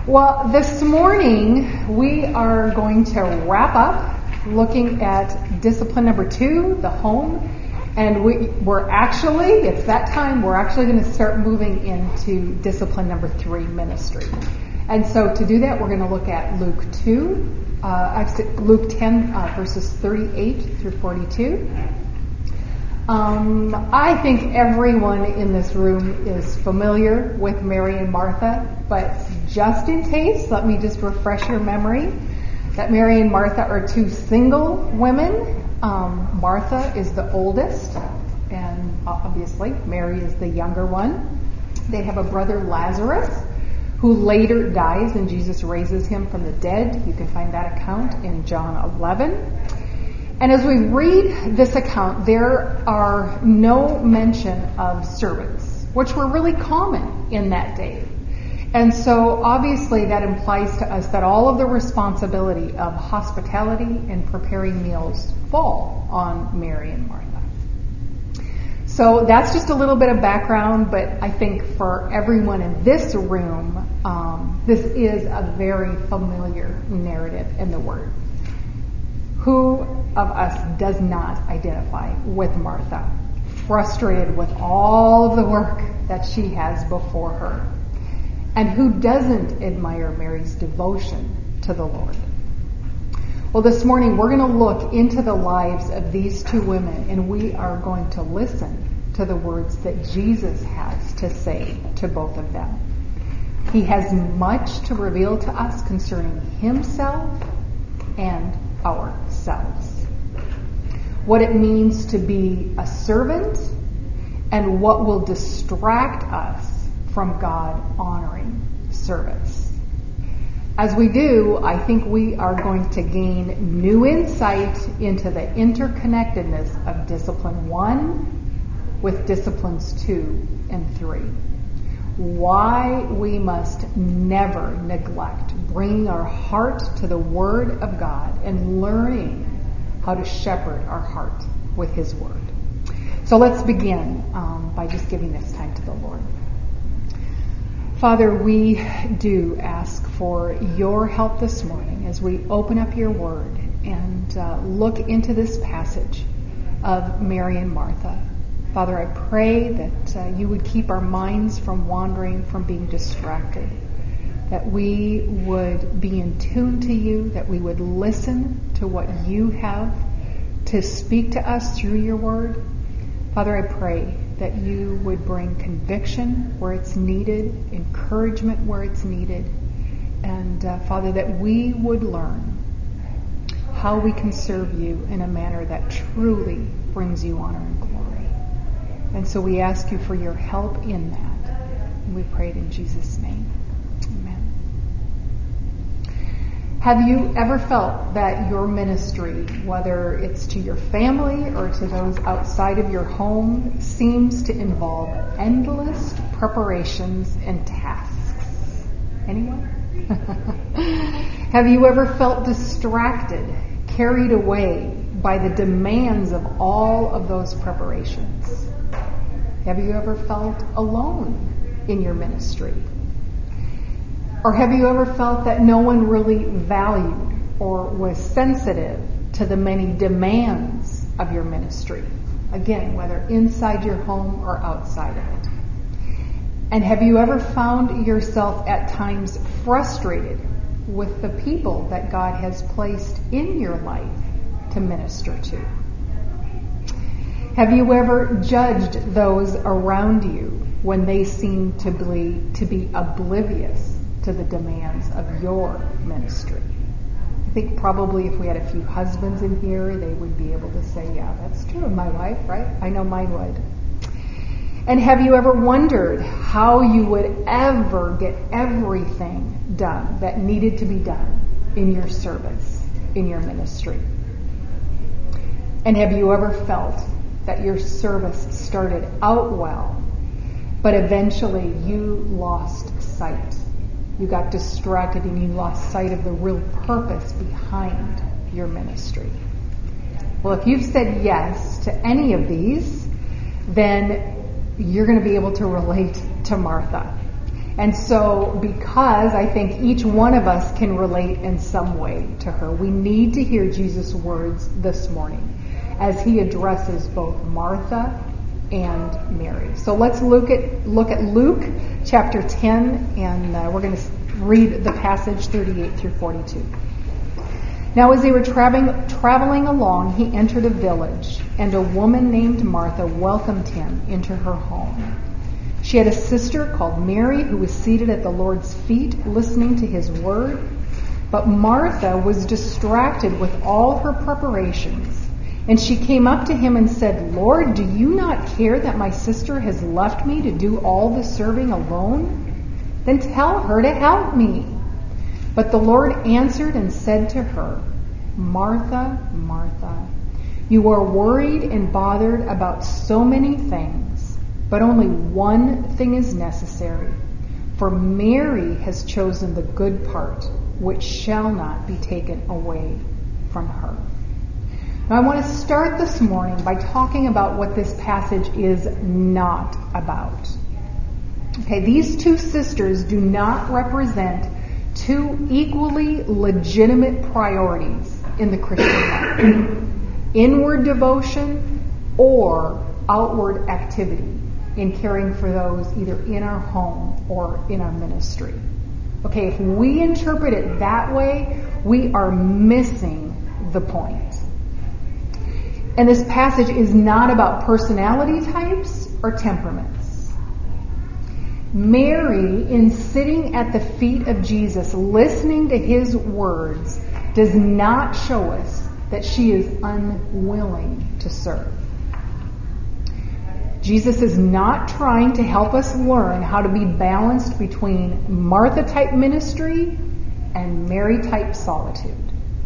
Well, this morning we are going to wrap up looking at discipline number 2, the home. And it's that time, we're actually going to start moving into discipline number 3, ministry. And so to do that, we're going to look at Luke 10, verses 38 through 42. I think everyone in this room is familiar with Mary and Martha, but just in case, let me just refresh your memory that Mary and Martha are 2 single women. Martha is the oldest, and obviously Mary is the younger one. They have a brother, Lazarus, who later dies and Jesus raises him from the dead. You can find that account in John 11. And as we read this account, there are no mention of servants, which were really common in that day. And so obviously that implies to us that all of the responsibility of hospitality and preparing meals fall on Mary and Martha. So that's just a little bit of background, but I think for everyone in this room, this is a very familiar narrative in the Word. Who of us does not identify with Martha, frustrated with all of the work that she has before her? And who doesn't admire Mary's devotion to the Lord? Well, this morning we're going to look into the lives of these 2 women, and we are going to listen to the words that Jesus has to say to both of them. He has much to reveal to us concerning himself and ourselves. What it means to be a servant and what will distract us from God honoring service. As we do, I think we are going to gain new insight into the interconnectedness of discipline 1 with disciplines 2 and 3. Why we must never neglect bringing our heart to the Word of God and learning how to shepherd our heart with His Word. So let's begin by just giving this time to the Lord. Father, we do ask for your help this morning as we open up your Word and look into this passage of Mary and Martha. Father, I pray that you would keep our minds from wandering, from being distracted, that we would be in tune to you, that we would listen to what you have to speak to us through your word. Father, I pray that you would bring conviction where it's needed, encouragement where it's needed, and Father, that we would learn how we can serve you in a manner that truly brings you honor and glory. And so we ask you for your help in that. And we pray it in Jesus' name. Amen. Have you ever felt that your ministry, whether it's to your family or to those outside of your home, seems to involve endless preparations and tasks? Anyone? Have you ever felt distracted, carried away by the demands of all of those preparations? Have you ever felt alone in your ministry? Or have you ever felt that no one really valued or was sensitive to the many demands of your ministry? Again, whether inside your home or outside of it. And have you ever found yourself at times frustrated with the people that God has placed in your life to minister to? Have you ever judged those around you when they seem to be oblivious to the demands of your ministry? I think probably if we had a few husbands in here, they would be able to say, yeah, that's true of my wife, right? I know mine would. And have you ever wondered how you would ever get everything done that needed to be done in your service, in your ministry? And have you ever felt that your service started out well, but eventually you lost sight? You got distracted and you lost sight of the real purpose behind your ministry. Well, if you've said yes to any of these, then you're going to be able to relate to Martha. And so, because I think each one of us can relate in some way to her, we need to hear Jesus' words this morning as he addresses both Martha and Mary. So let's look at Luke chapter 10, and we're going to read the passage 38 through 42. Now as they were traveling along, he entered a village, and a woman named Martha welcomed him into her home. She had a sister called Mary who was seated at the Lord's feet listening to his word. But Martha was distracted with all her preparations. And she came up to him and said, "Lord, do you not care that my sister has left me to do all the serving alone? Then tell her to help me." But the Lord answered and said to her, "Martha, Martha, you are worried and bothered about so many things. But only one thing is necessary, for Mary has chosen the good part, which shall not be taken away from her." Now I want to start this morning by talking about what this passage is not about. Okay, these two sisters do not represent two equally legitimate priorities in the Christian life: inward devotion or outward activity in caring for those either in our home or in our ministry. Okay, if we interpret it that way, we are missing the point. And this passage is not about personality types or temperaments. Mary, in sitting at the feet of Jesus, listening to his words, does not show us that she is unwilling to serve. Jesus is not trying to help us learn how to be balanced between Martha-type ministry and Mary-type solitude.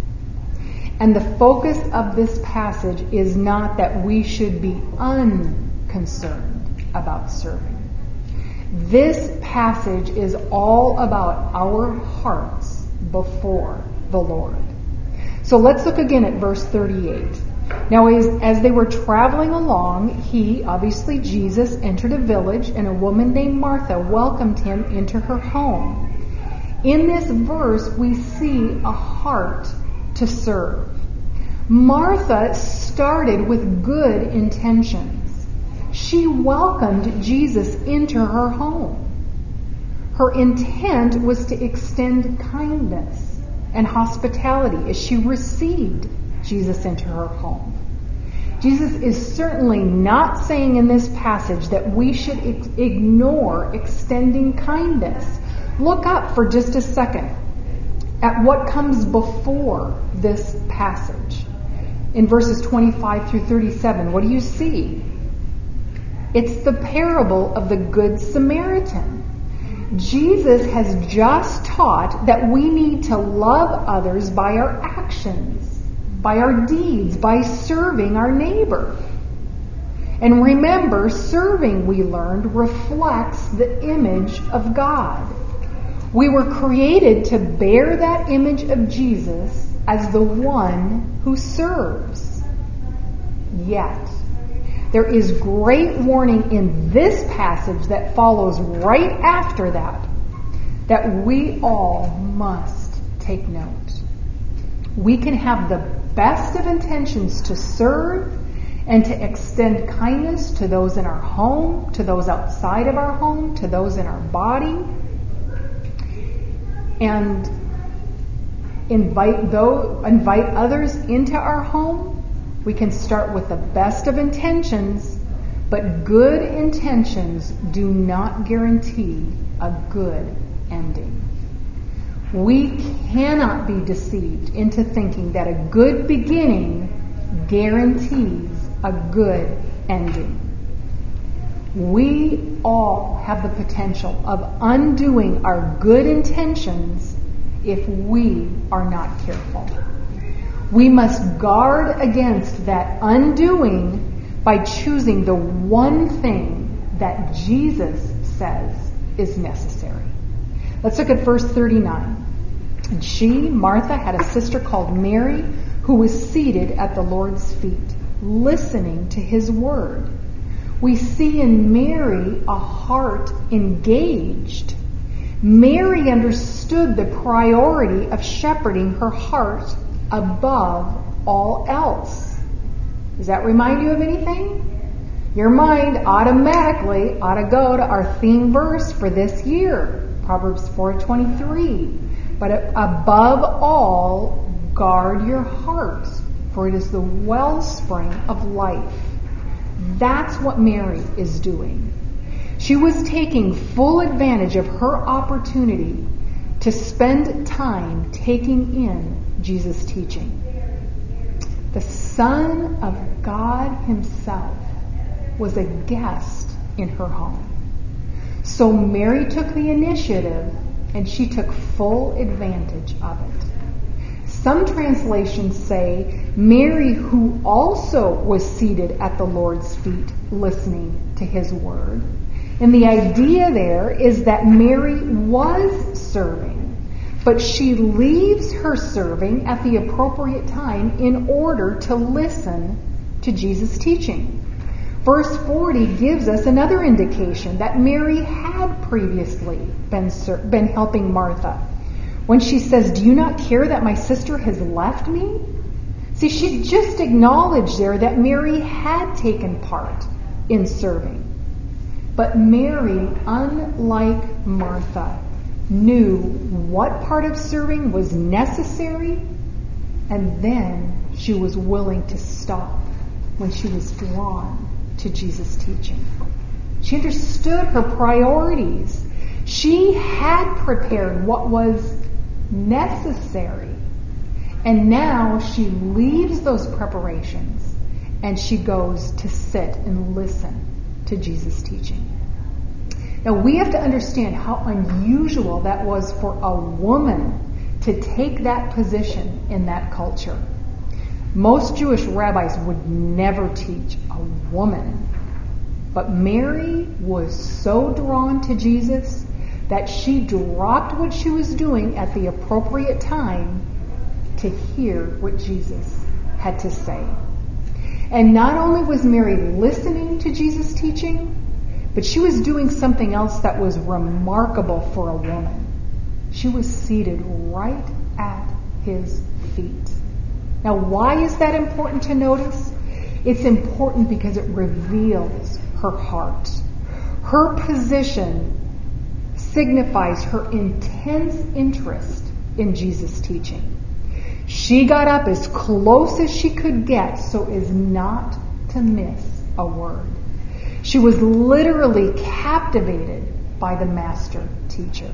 And the focus of this passage is not that we should be unconcerned about serving. This passage is all about our hearts before the Lord. So let's look again at verse 38. Now, as they were traveling along, he, obviously Jesus, entered a village, and a woman named Martha welcomed him into her home. In this verse, we see a heart to serve. Martha started with good intentions. She welcomed Jesus into her home. Her intent was to extend kindness and hospitality as she received Jesus into her home. Jesus is certainly not saying in this passage that we should ignore extending kindness. Look up for just a second at what comes before this passage. In verses 25 through 37, what do you see? It's the parable of the Good Samaritan. Jesus has just taught that we need to love others by our actions, by our deeds, by serving our neighbor. And remember, serving, we learned, reflects the image of God. We were created to bear that image of Jesus as the one who serves. Yet, there is great warning in this passage that follows right after that we all must take note. We can have the best of intentions to serve and to extend kindness to those in our home, to those outside of our home, to those in our body, and invite others into our home. We can start with the best of intentions, but good intentions do not guarantee a good ending. We cannot be deceived into thinking that a good beginning guarantees a good ending. We all have the potential of undoing our good intentions if we are not careful. We must guard against that undoing by choosing the one thing that Jesus says is necessary. Let's look at verse 39. And she, Martha, had a sister called Mary who was seated at the Lord's feet, listening to his word. We see in Mary a heart engaged Mary understood the priority of shepherding her heart above all else. Does that remind you of anything? Your mind automatically ought to go to our theme verse for this year, Proverbs 4:23. But above all, guard your heart, for it is the wellspring of life. That's what Mary is doing. She was taking full advantage of her opportunity to spend time taking in Jesus' teaching. The Son of God himself was a guest in her home. So Mary took the initiative and she took full advantage of it. Some translations say Mary, who also was seated at the Lord's feet listening to his word. And the idea there is that Mary was serving, but she leaves her serving at the appropriate time in order to listen to Jesus' teaching. Verse 40 gives us another indication that Mary had previously been helping Martha. When she says, "Do you not care that my sister has left me?" See, she just acknowledged there that Mary had taken part in serving. But Mary, unlike Martha, knew what part of serving was necessary, and then she was willing to stop when she was drawn to Jesus' teaching. She understood her priorities. She had prepared what was necessary, and now she leaves those preparations and she goes to sit and listen to Jesus' teaching. Now we have to understand how unusual that was for a woman to take that position in that culture. Most Jewish rabbis would never teach a woman. But Mary was so drawn to Jesus that she dropped what she was doing at the appropriate time to hear what Jesus had to say. And not only was Mary listening to Jesus' teaching, but she was doing something else that was remarkable for a woman. She was seated right at his feet. Now, why is that important to notice? It's important because it reveals her heart. Her position signifies her intense interest in Jesus' teaching. She got up as close as she could get so as not to miss a word. She was literally captivated by the master teacher.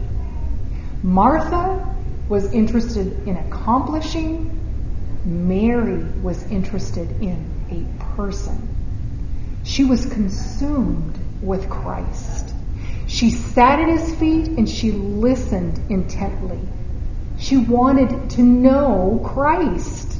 Martha was interested in accomplishing. Mary was interested in a person. She was consumed with Christ. She sat at his feet and she listened intently. She wanted to know Christ.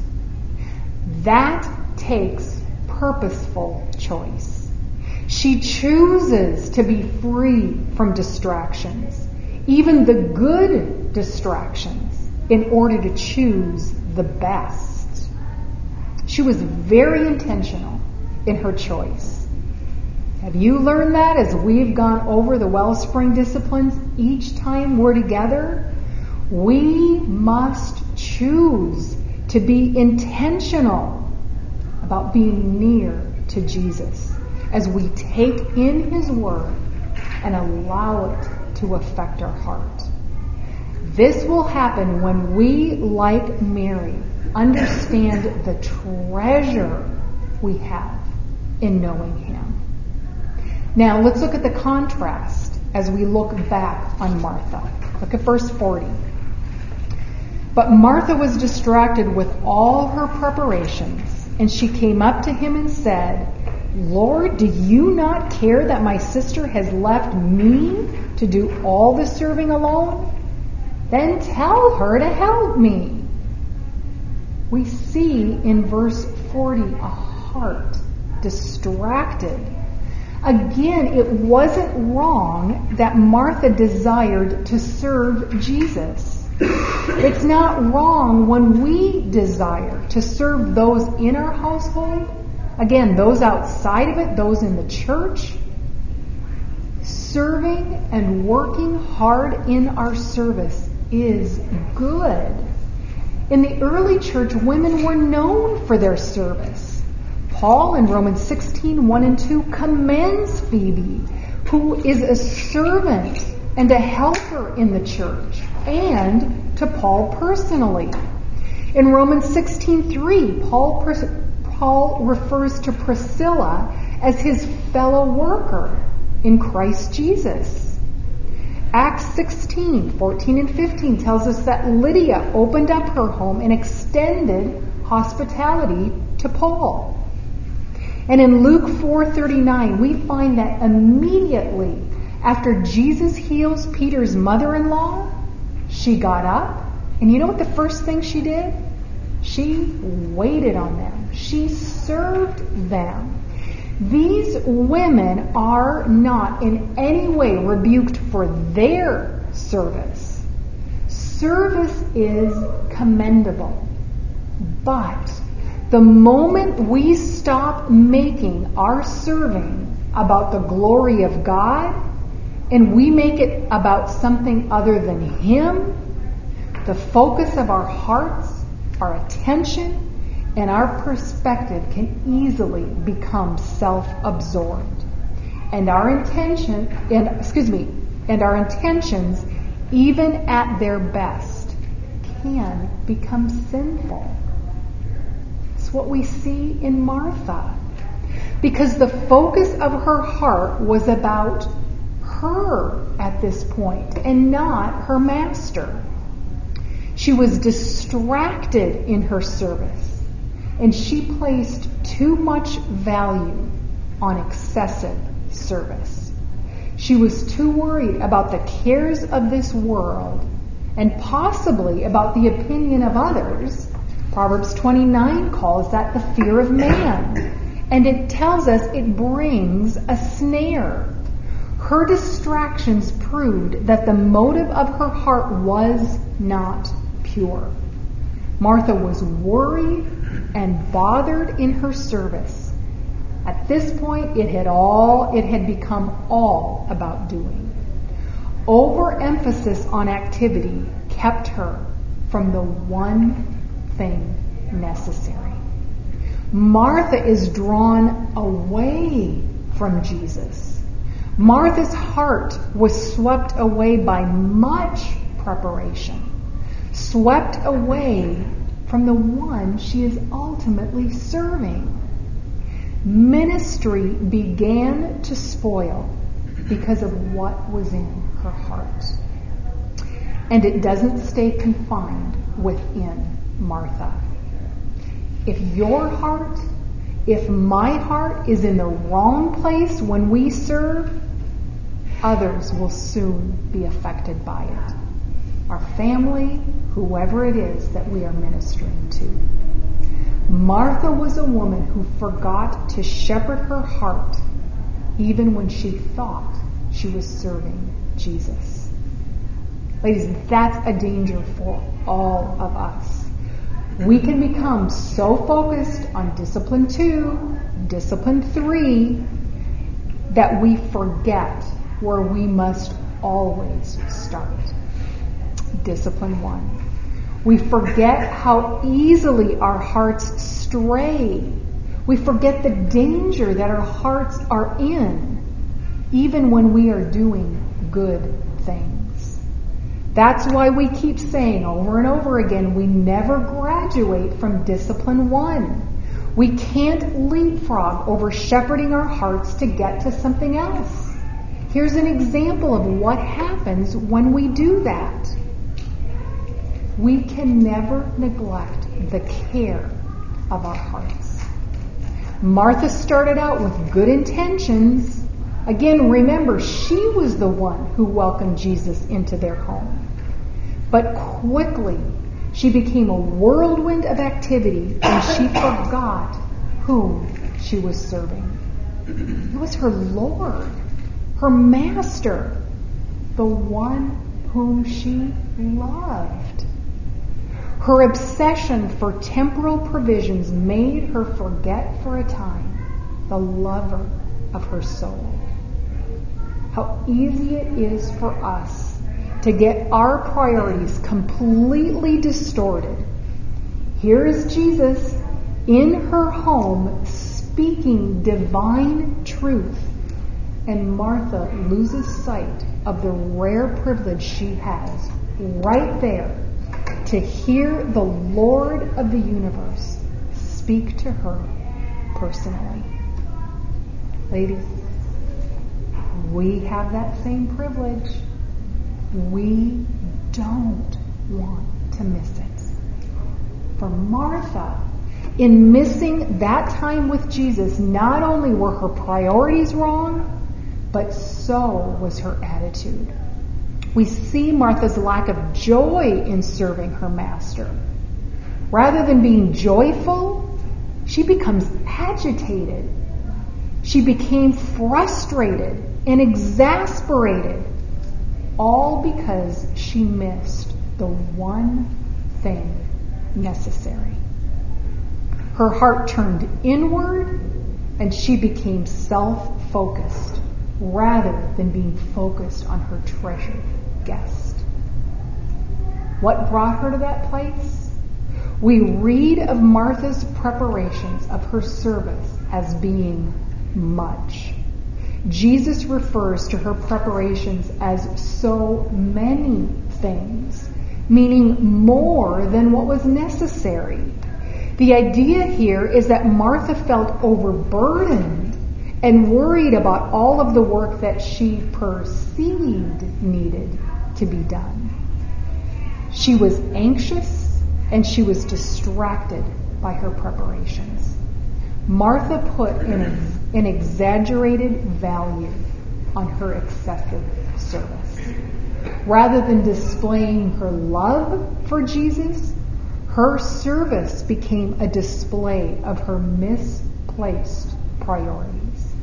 That takes purposeful choice. She chooses to be free from distractions, even the good distractions, in order to choose the best. She was very intentional in her choice. Have you learned that as we've gone over the Wellspring disciplines each time we're together? We must choose to be intentional about being near to Jesus as we take in his word and allow it to affect our heart. This will happen when we, like Mary, understand the treasure we have in knowing him. Now let's look at the contrast as we look back on Martha. Look at verse 40. But Martha was distracted with all her preparations, and she came up to him and said, "Lord, do you not care that my sister has left me to do all the serving alone? Then tell her to help me." We see in verse 40 a heart distracted. Again, it wasn't wrong that Martha desired to serve Jesus. It's not wrong when we desire to serve those in our household, again, those outside of it, those in the church. Serving and working hard in our service is good. In the early church, women were known for their service. Paul in Romans 16:1-2 commends Phoebe, who is a servant and a helper in the church, and to Paul personally. In Romans 16:3, Paul refers to Priscilla as his fellow worker in Christ Jesus. Acts 16:14-15 tells us that Lydia opened up her home and extended hospitality to Paul. And in Luke 4:39, we find that immediately after Jesus heals Peter's mother-in-law, she got up, and you know what the first thing she did? She waited on them. She served them. These women are not in any way rebuked for their service. Service is commendable. But the moment we stop making our serving about the glory of God and we make it about something other than Him, the focus of our hearts, our attention, and our perspective can easily become self-absorbed. And our intentions, even at their best, can become sinful. It's what we see in Martha. Because the focus of her heart was about her at this point and not her master. She was distracted in her service, and she placed too much value on excessive service. She was too worried about the cares of this world and possibly about the opinion of others. Proverbs 29 calls that the fear of man, and it tells us it brings a snare. Her distractions proved that the motive of her heart was not pure. Martha was worried and bothered in her service. At this point, it had become all about doing. Overemphasis on activity kept her from the one thing necessary. Martha is drawn away from Jesus. Martha's heart was swept away by much preparation, swept away from the one she is ultimately serving. Ministry began to spoil because of what was in her heart. And it doesn't stay confined within Martha. If your heart, if my heart is in the wrong place when we serve, others will soon be affected by it. Our family, whoever it is that we are ministering to. Martha was a woman who forgot to shepherd her heart even when she thought she was serving Jesus. Ladies, that's a danger for all of us. We can become so focused on discipline 2, discipline 3, that we forget where we must always start. Discipline 1. We forget how easily our hearts stray. We forget the danger that our hearts are in, even when we are doing good things. That's why we keep saying over and over again, we never graduate from discipline 1. We can't leapfrog over shepherding our hearts to get to something else. Here's an example of what happens when we do that. We can never neglect the care of our hearts. Martha started out with good intentions. Again, remember, she was the one who welcomed Jesus into their home. But quickly, she became a whirlwind of activity and she forgot whom she was serving. It was her Lord, her Master, the one whom she loved. Her obsession for temporal provisions made her forget for a time the lover of her soul. how easy it is for us to get our priorities completely distorted. Here is Jesus in her home speaking divine truth, and Martha loses sight of the rare privilege she has right there to hear the Lord of the universe speak to her personally. Ladies, we have that same privilege. We don't want to miss it. For Martha, in missing that time with Jesus, not only were her priorities wrong, but so was her attitude. We see Martha's lack of joy in serving her master. Rather than being joyful, she becomes agitated. She became frustrated and exasperated, all because she missed the one thing necessary. Her heart turned inward, and she became self-focused rather than being focused on her treasured guest. What brought her to that place? We read of Martha's preparations of her service as being much. Jesus refers to her preparations as so many things, meaning more than what was necessary. The idea here is that Martha felt overburdened and worried about all of the work that she perceived needed to be done. She was anxious and she was distracted by her preparations. Martha put an exaggerated value on her excessive service. Rather than displaying her love for Jesus, her service became a display of her misplaced priorities.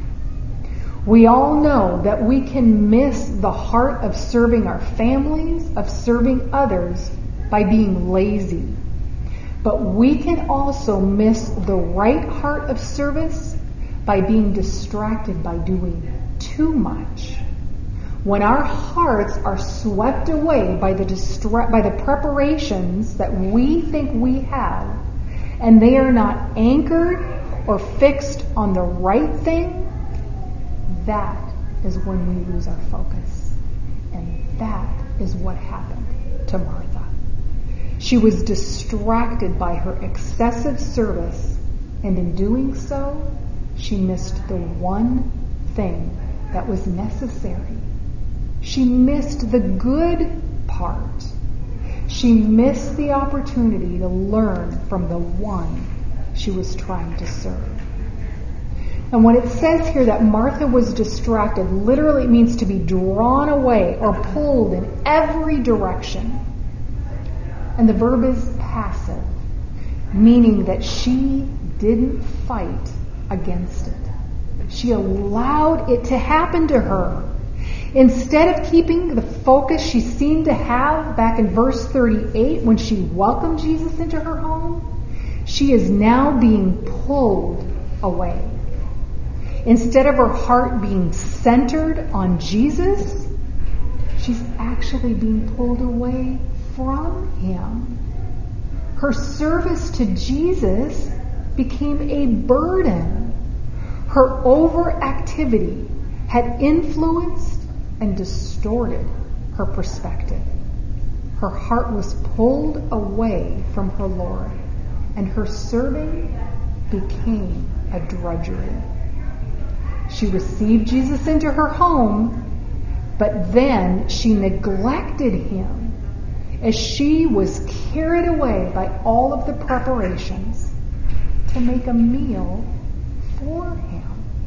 We all know that we can miss the heart of serving our families, of serving others, by being lazy. But we can also miss the right heart of service by being distracted by doing too much. When our hearts are swept away by the preparations that we think we have, and they are not anchored or fixed on the right thing, that is when we lose our focus. And that is what happened to Martha. She was distracted by her excessive service, and in doing so, she missed the one thing that was necessary. She missed the good part. She missed the opportunity to learn from the one she was trying to serve. And when it says here that Martha was distracted, literally it means to be drawn away or pulled in every direction. And the verb is passive, meaning that she didn't fight against it. She allowed it to happen to her. Instead of keeping the focus she seemed to have back in verse 38 when she welcomed Jesus into her home, she is now being pulled away. Instead of her heart being centered on Jesus, she's actually being pulled away from him. Her service to Jesus became a burden. Her overactivity had influenced and distorted her perspective. Her heart was pulled away from her Lord, and her serving became a drudgery. She received Jesus into her home, but then she neglected him as she was carried away by all of the preparations to make a meal for him.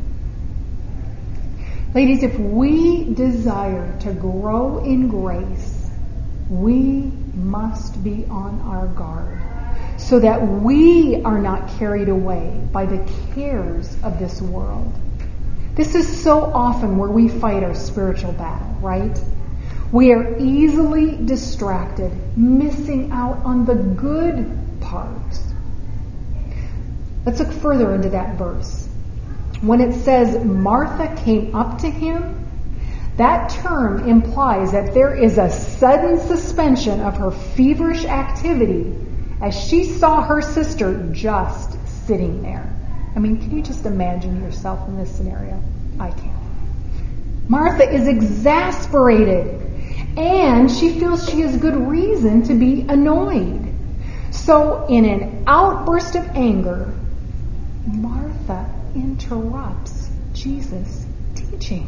Ladies, if we desire to grow in grace, we must be on our guard so that we are not carried away by the cares of this world. This is so often where we fight our spiritual battle, right? We are easily distracted, missing out on the good parts. Let's look further into that verse. When it says Martha came up to him, That term implies that there is a sudden suspension of her feverish activity as she saw her sister just sitting there. I mean, can you just imagine yourself in this scenario? I can. Martha is exasperated, and she feels she has good reason to be annoyed. So, in an outburst of anger, Martha interrupts Jesus' teaching.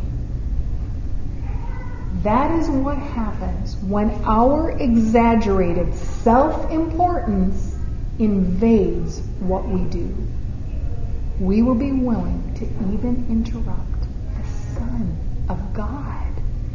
That is what happens when our exaggerated self-importance invades what we do. We will be willing to even interrupt the Son of God.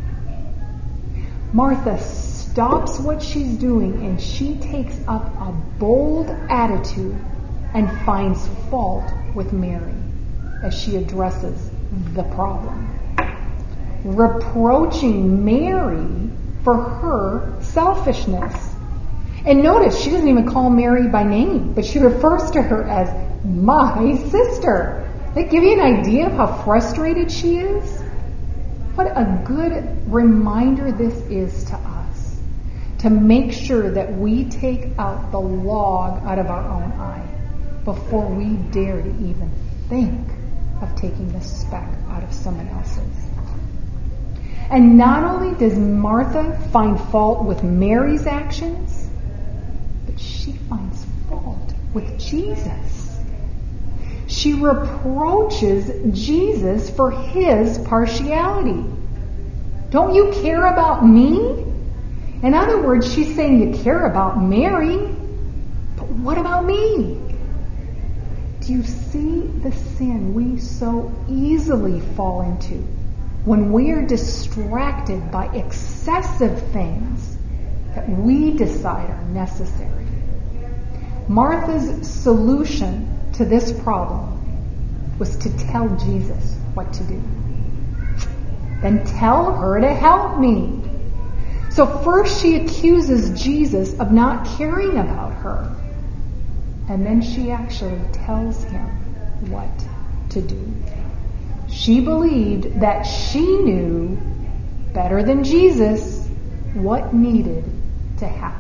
Martha stops what she's doing and she takes up a bold attitude and finds fault with Mary as she addresses the problem, reproaching Mary for her selfishness. And notice, she doesn't even call Mary by name, but she refers to her as my sister. That give you an idea of how frustrated she is? What a good reminder this is to us, to make sure that we take out the log out of our own eye before we dare to even think of taking the speck out of someone else's. And not only does Martha find fault with Mary's actions, but she finds fault with Jesus. She reproaches Jesus for his partiality. Don't you care about me? In other words, she's saying you care about Mary, but what about me? Do you see the sin we so easily fall into when we are distracted by excessive things that we decide are necessary? Martha's solution to this problem was to tell Jesus what to do. Then tell her to help me. So first she accuses Jesus of not caring about her. And then she actually tells him what to do. She believed that she knew better than Jesus what needed to happen.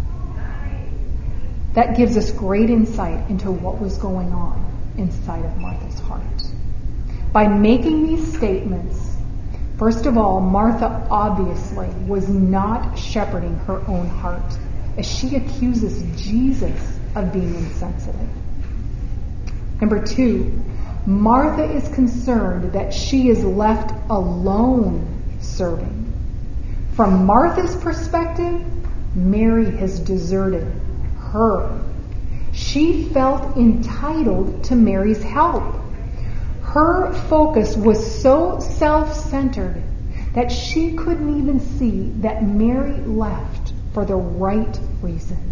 That gives us great insight into what was going on inside of Martha's heart. By making these statements, first of all, Martha obviously was not shepherding her own heart as she accuses Jesus of being insensitive. Number 2, Martha is concerned that she is left alone serving. From Martha's perspective, Mary has deserted her. She felt entitled to Mary's help. Her focus was so self-centered that she couldn't even see that Mary left for the right reason.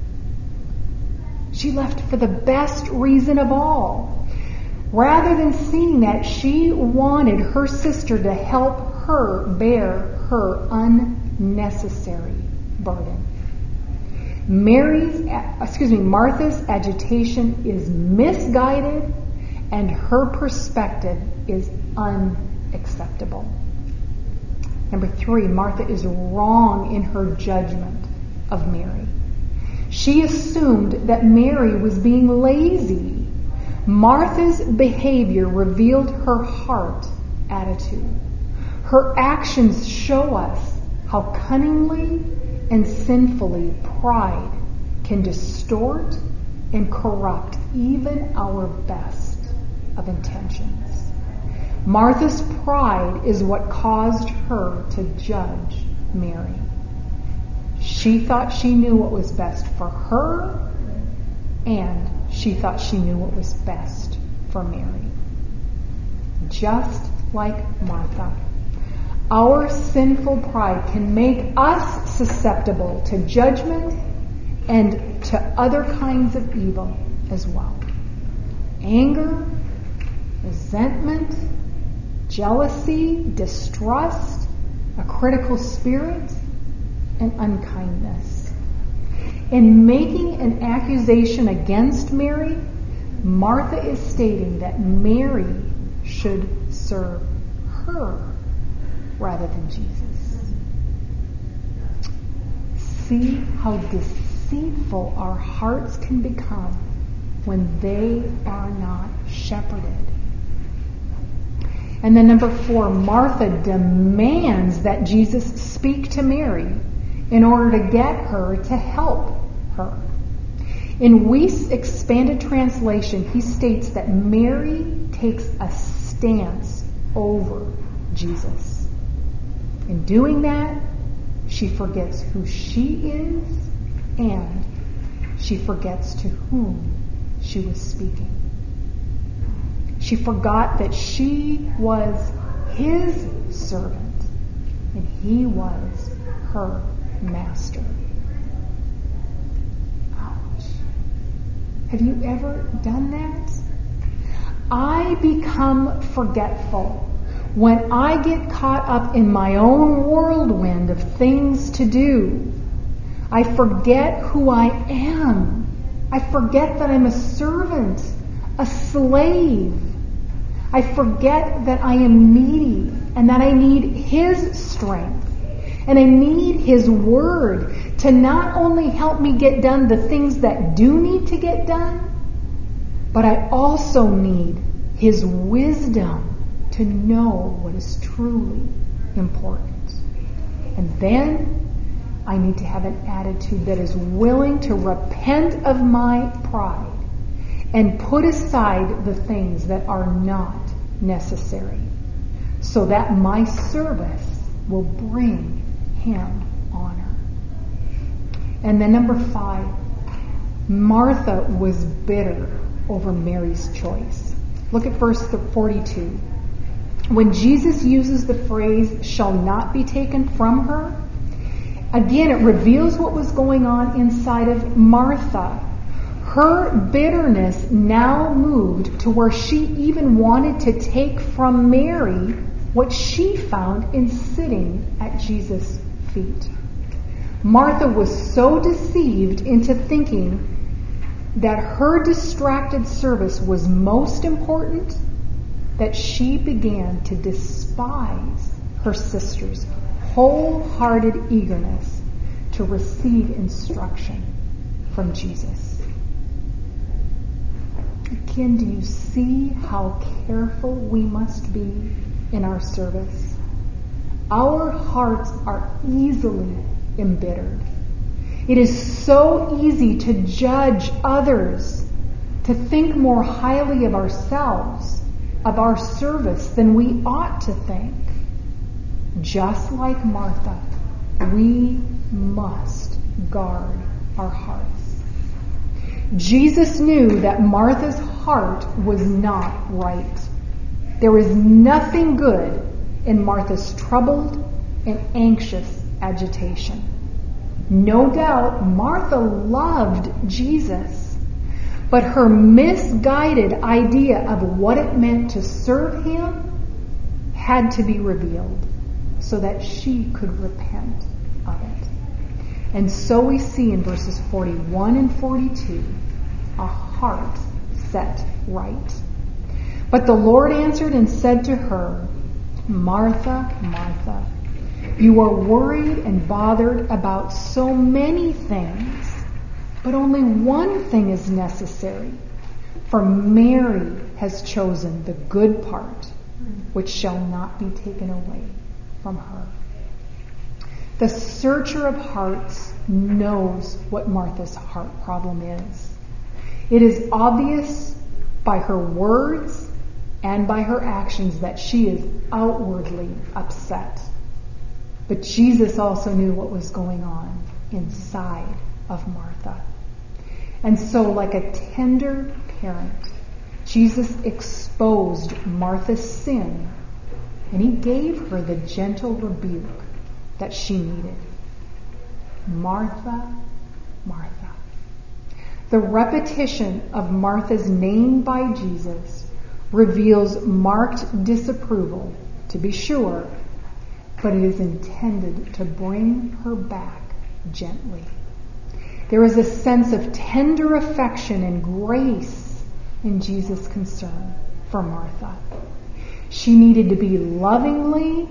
She left for the best reason of all. Rather than seeing that, she wanted her sister to help her bear her unnecessary burden. Martha's agitation is misguided and her perspective is unacceptable. Number 3, Martha is wrong in her judgment of Mary. She assumed that Mary was being lazy. Martha's behavior revealed her heart attitude. Her actions show us how cunningly and sinfully pride can distort and corrupt even our best of intentions. Martha's pride is what caused her to judge Mary. She thought she knew what was best for her, and she thought she knew what was best for Mary. Just like Martha, our sinful pride can make us susceptible to judgment and to other kinds of evil as well. Anger, resentment, jealousy, distrust, a critical spirit, and unkindness. In making an accusation against Mary, Martha is stating that Mary should serve her. rather than Jesus. See how deceitful our hearts can become when they are not shepherded. And then number 4, Martha demands that Jesus speak to Mary in order to get her to help her. In Wuest's expanded translation, he states that Mary takes a stance over Jesus. In doing that, she forgets who she is and she forgets to whom she was speaking. She forgot that she was his servant and he was her master. Ouch. Have you ever done that? I become forgetful when I get caught up in my own whirlwind of things to do. I forget who I am. I forget that I'm a servant, a slave. I forget that I am needy and that I need his strength. And I need his word to not only help me get done the things that do need to get done, but I also need his wisdom to know what is truly important. And then I need to have an attitude that is willing to repent of my pride and put aside the things that are not necessary, so that my service will bring him honor. And then number 5, Martha was bitter over Mary's choice. Look at verse 42. When Jesus uses the phrase, shall not be taken from her, again it reveals what was going on inside of Martha. Her bitterness now moved to where she even wanted to take from Mary what she found in sitting at Jesus' feet. Martha was so deceived into thinking that her distracted service was most important that she began to despise her sister's wholehearted eagerness to receive instruction from Jesus. Again, do you see how careful we must be in our service? Our hearts are easily embittered. It is so easy to judge others, to think more highly of ourselves, of our service, than we ought to think. Just like Martha, we must guard our hearts. Jesus knew that Martha's heart was not right. There was nothing good in Martha's troubled and anxious agitation. No doubt Martha loved Jesus, but her misguided idea of what it meant to serve him had to be revealed so that she could repent of it. And so we see in verses 41 and 42 a heart set right. But the Lord answered and said to her, Martha, Martha, you are worried and bothered about so many things, but only one thing is necessary. For Mary has chosen the good part, which shall not be taken away from her. The searcher of hearts knows what Martha's heart problem is. It is obvious by her words and by her actions that she is outwardly upset. But Jesus also knew what was going on inside of Martha. And so, like a tender parent, Jesus exposed Martha's sin, and he gave her the gentle rebuke that she needed. Martha, Martha. The repetition of Martha's name by Jesus reveals marked disapproval, to be sure, but it is intended to bring her back gently. There is a sense of tender affection and grace in Jesus' concern for Martha. She needed to be lovingly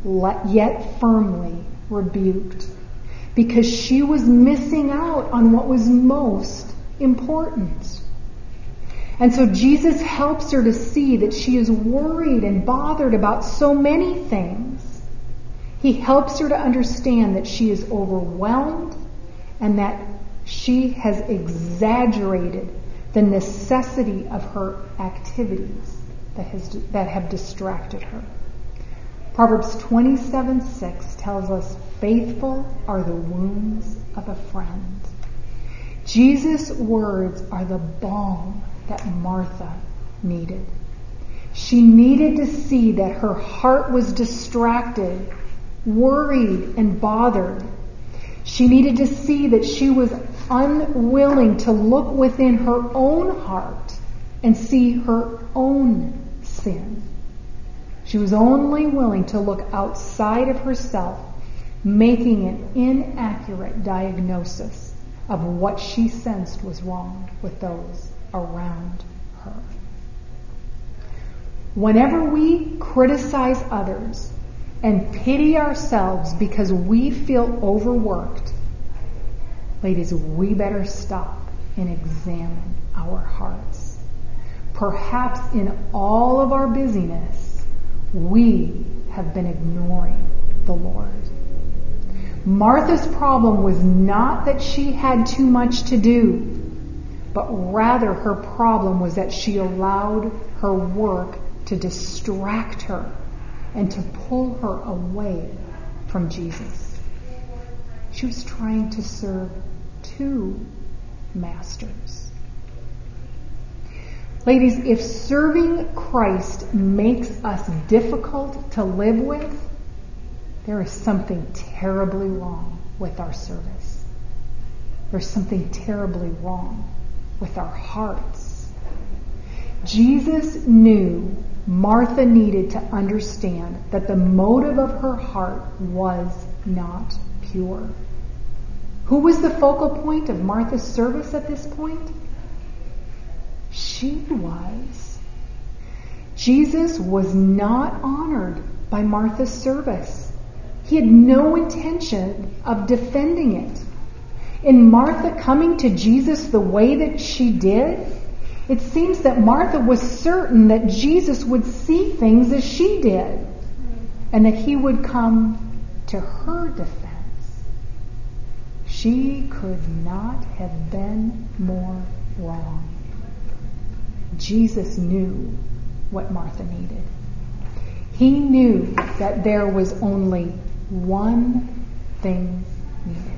yet firmly rebuked, because she was missing out on what was most important. And so Jesus helps her to see that she is worried and bothered about so many things. He helps her to understand that she is overwhelmed and that she has exaggerated the necessity of her activities that have distracted her. Proverbs 27:6 tells us, "Faithful are the wounds of a friend." Jesus' words are the balm that Martha needed. She needed to see that her heart was distracted, worried, and bothered. She needed to see that she was unwilling to look within her own heart and see her own sin. She was only willing to look outside of herself, making an inaccurate diagnosis of what she sensed was wrong with those around her. Whenever we criticize others and pity ourselves because we feel overworked, ladies, we better stop and examine our hearts. Perhaps in all of our busyness, we have been ignoring the Lord. Martha's problem was not that she had too much to do, but rather her problem was that she allowed her work to distract her and to pull her away from Jesus. She was trying to serve two masters. Ladies, if serving Christ makes us difficult to live with, there is something terribly wrong with our service. There's something terribly wrong with our hearts. Jesus knew Martha needed to understand that the motive of her heart was not pure. Who was the focal point of Martha's service at this point? She was. Jesus was not honored by Martha's service. He had no intention of defending it. In Martha coming to Jesus the way that she did, it seems that Martha was certain that Jesus would see things as she did, and that he would come to her defense. She could not have been more wrong. Jesus knew what Martha needed. He knew that there was only one thing needed.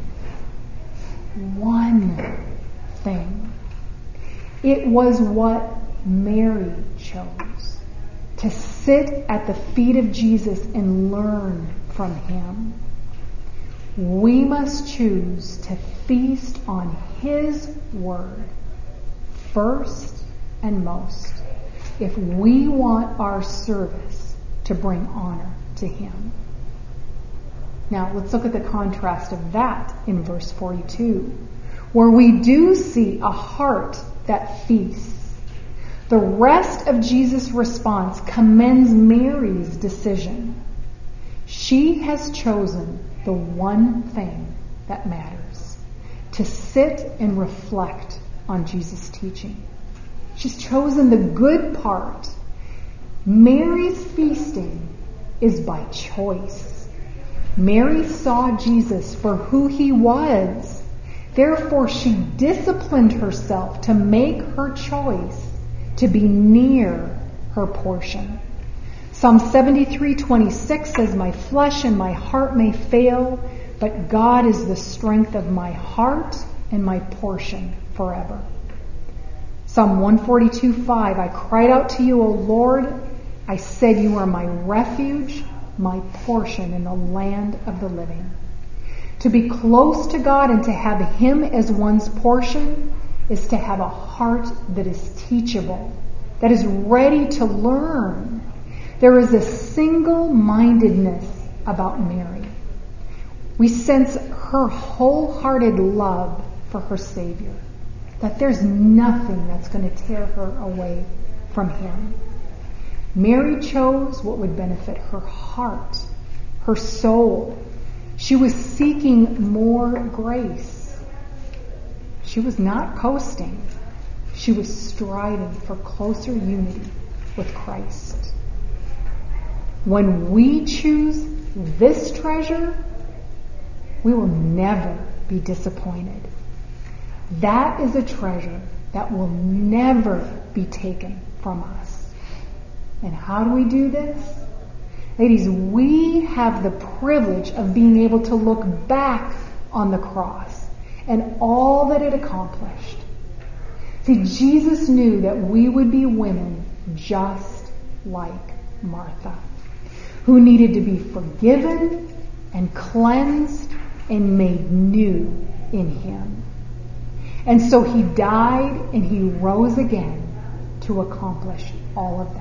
One thing. It was what Mary chose, to sit at the feet of Jesus and learn from him. We must choose to feast on his word first and most if we want our service to bring honor to him. Now, let's look at the contrast of that in verse 42, where we do see a heart that feasts. The rest of Jesus' response commends Mary's decision. She has chosen the one thing that matters, to sit and reflect on Jesus' teaching. She's chosen the good part. Mary's feasting is by choice. Mary saw Jesus for who he was. Therefore, she disciplined herself to make her choice to be near her portion. Psalm 73:26 says, "My flesh and my heart may fail, but God is the strength of my heart and my portion forever." Psalm 142:5, "I cried out to you, O Lord. I said, you are my refuge, my portion in the land of the living." To be close to God and to have him as one's portion is to have a heart that is teachable, that is ready to learn. There is a single-mindedness about Mary. We sense her wholehearted love for her Savior, that there's nothing that's going to tear her away from him. Mary chose what would benefit her heart, her soul. She was seeking more grace. She was not coasting. She was striving for closer unity with Christ. When we choose this treasure, we will never be disappointed. That is a treasure that will never be taken from us. And how do we do this? Ladies, we have the privilege of being able to look back on the cross and all that it accomplished. See, Jesus knew that we would be women just like Martha, who needed to be forgiven and cleansed and made new in him. And so he died and he rose again to accomplish all of that.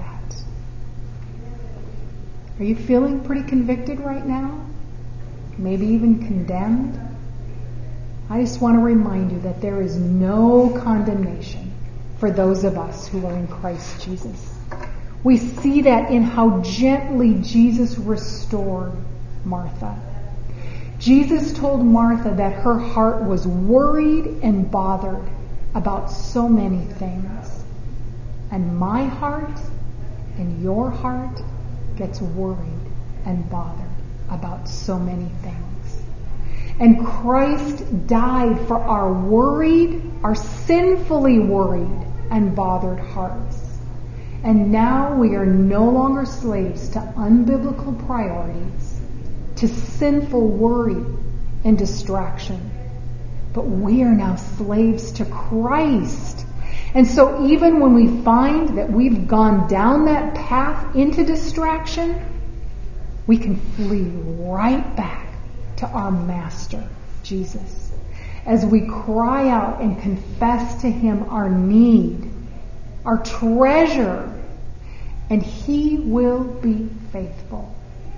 Are you feeling pretty convicted right now? Maybe even condemned? I just want to remind you that there is no condemnation for those of us who are in Christ Jesus. We see that in how gently Jesus restored Martha. Jesus told Martha that her heart was worried and bothered about so many things. And my heart and your heart gets worried and bothered about so many things. And Christ died for our worried, our sinfully worried and bothered hearts. And now we are no longer slaves to unbiblical priorities, to sinful worry and distraction. But we are now slaves to Christ. And so even when we find that we've gone down that path into distraction, we can flee right back to our Master, Jesus, as we cry out and confess to him our need, our treasure, and he will be faithful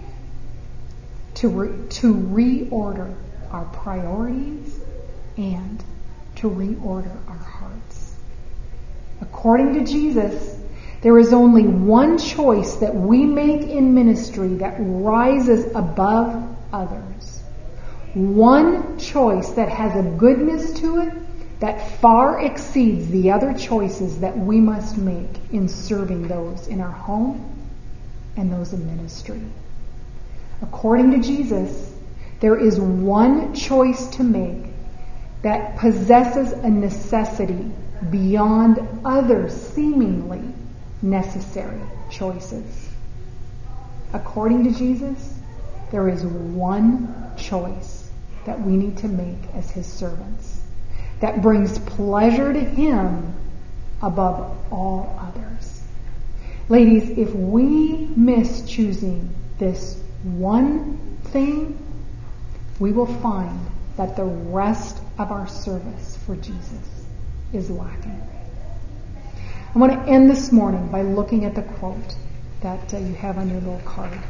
to reorder our priorities and to reorder our hearts. According to Jesus, there is only one choice that we make in ministry that rises above others. One choice that has a goodness to it that far exceeds the other choices that we must make in serving those in our home and those in ministry. According to Jesus, there is one choice to make that possesses a necessity beyond other seemingly necessary choices. According to Jesus, there is one choice that we need to make as his servants that brings pleasure to him above all others. Ladies, if we miss choosing this one thing, we will find that the rest of our service for Jesus is lacking. I want to end this morning by looking at the quote that you have on your little card.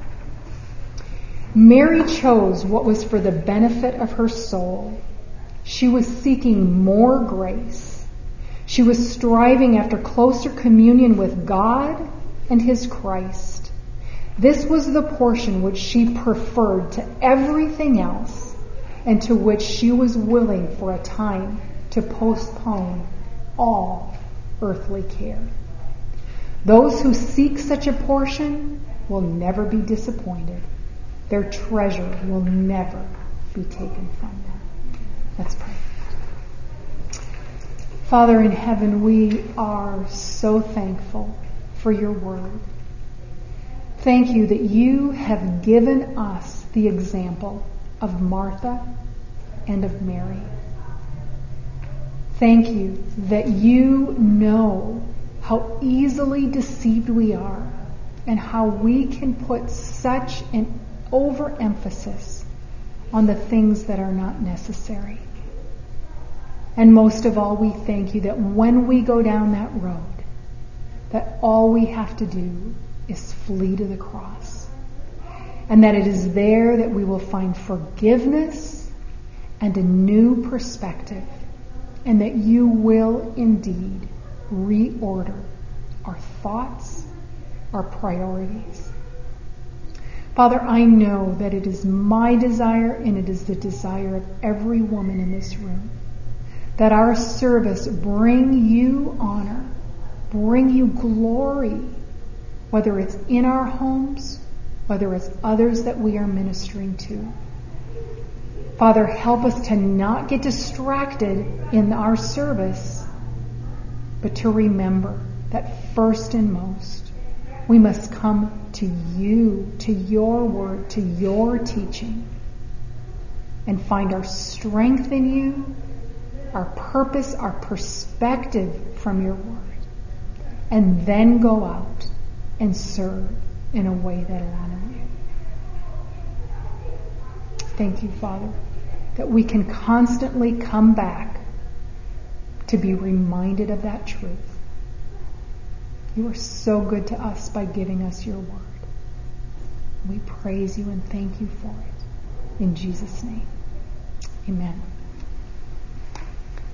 Mary chose what was for the benefit of her soul. She was seeking more grace. She was striving after closer communion with God and his Christ. This was the portion which she preferred to everything else, and to which she was willing for a time to postpone all earthly care. Those who seek such a portion will never be disappointed. Their treasure will never be taken from them. Let's pray. Father in heaven, we are so thankful for your word. Thank you that you have given us the example of Martha and of Mary. Thank you that you know how easily deceived we are and how we can put such an overemphasis on the things that are not necessary. And most of all, we thank you that when we go down that road, that all we have to do is flee to the cross. And that it is there that we will find forgiveness and a new perspective. And that you will indeed reorder our thoughts, our priorities. Father, I know that it is my desire and it is the desire of every woman in this room that our service bring you honor, bring you glory, whether it's in our homes, whether it's others that we are ministering to. Father, help us to not get distracted in our service, but to remember that first and most, we must come to you, to your word, to your teaching, and find our strength in you, our purpose, our perspective from your word, and then go out and serve in a way that honors you. Thank you, Father, that we can constantly come back to be reminded of that truth. You are so good to us by giving us your word. We praise you and thank you for it. In Jesus' name, amen.